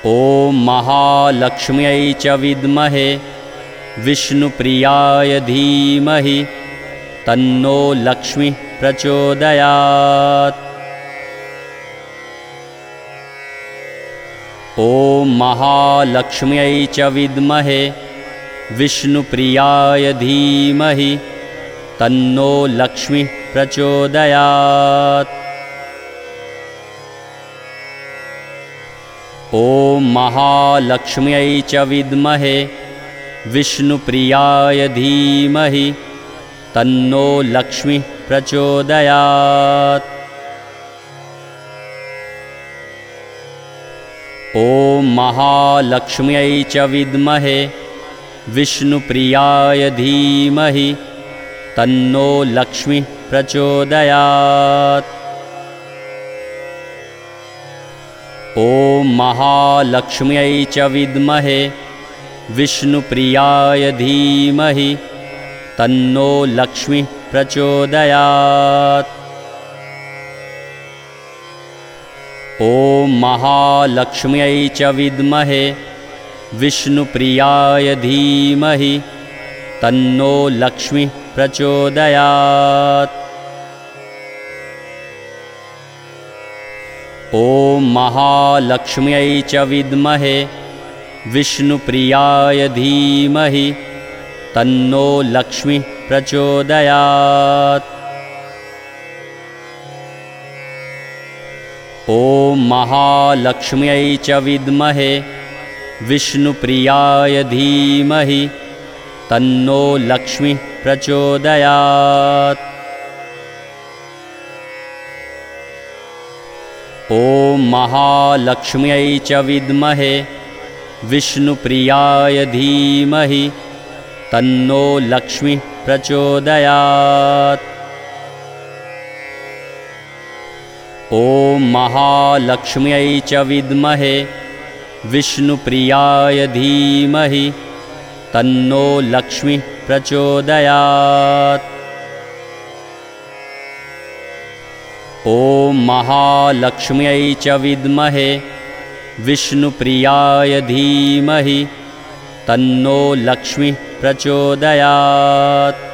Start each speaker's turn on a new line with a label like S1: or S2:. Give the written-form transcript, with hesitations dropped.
S1: ॐ महालक्ष्म्यै च विद्महे विष्णुप्रियाय धीमहि तन्नो लक्ष्मीः प्रचोदयात्। ॐ महालक्ष्म्यै च विद्महे विष्णुप्रियाय धीमहि तन्नो लक्ष्मीः प्रचोदयात्। ॐ महालक्ष्म्यै च विद्महे विष्णुप्रियाय धीमहि तन्नो लक्ष्मीः प्रचोदयात्। ॐ महालक्ष्म्यै च विद्महे विष्णुप्रियाय धीमहि तन्नो लक्ष्मीः प्रचोदयात्। ॐ महालक्ष्म्यै च विद्महे विष्णुप्रियाय धीमहि तन्नो लक्ष्मीः प्रचोदयात्। ॐ महालक्ष्म्यै च विद्महे विष्णुप्रियाय धीमहि तन्नो लक्ष्मीः प्रचोदयात्। ॐ महालक्ष्म्यै च विद्महे विष्णुप्रियाय धीमहि तन्नो लक्ष्मीः प्रचोदयात्। ॐ महालक्ष्म्यै च विद्महे विष्णुप्रियाय धीमहि तन्नो लक्ष्मीः प्रचोदयात्। ॐ महालक्ष्म्यै च विद्महे विष्णुप्रियाय धीमहि तन्नो लक्ष्मीः प्रचोदयात्। ॐ महालक्ष्म्यै च विद्महे विष्णुप्रियाय धीमहि तन्नो लक्ष्मीः प्रचोदयात्। ॐ महालक्ष्म्यै च विद्महे विष्णुप्रियाय धीमहि तन्नो लक्ष्मीः प्रचोदयात्।